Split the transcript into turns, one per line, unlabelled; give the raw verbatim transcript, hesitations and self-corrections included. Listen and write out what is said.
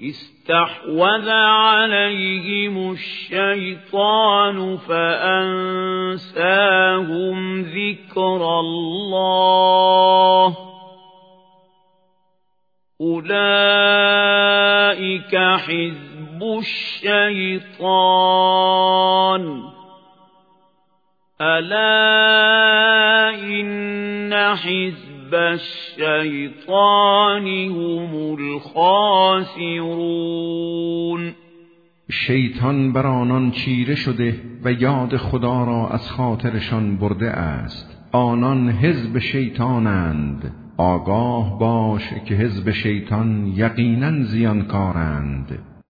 استحوذ عليهم الشيطان فأنساهم ذكر الله أولئك حزب الشيطان ألا إن حزب الشیطان هم الخاسرون.
شیطان بر آنان چیره شده و یاد خدا را از خاطرشان برده است. آنان حزب شیطانند. آگاه باش که حزب شیطان یقیناً زیانکارند.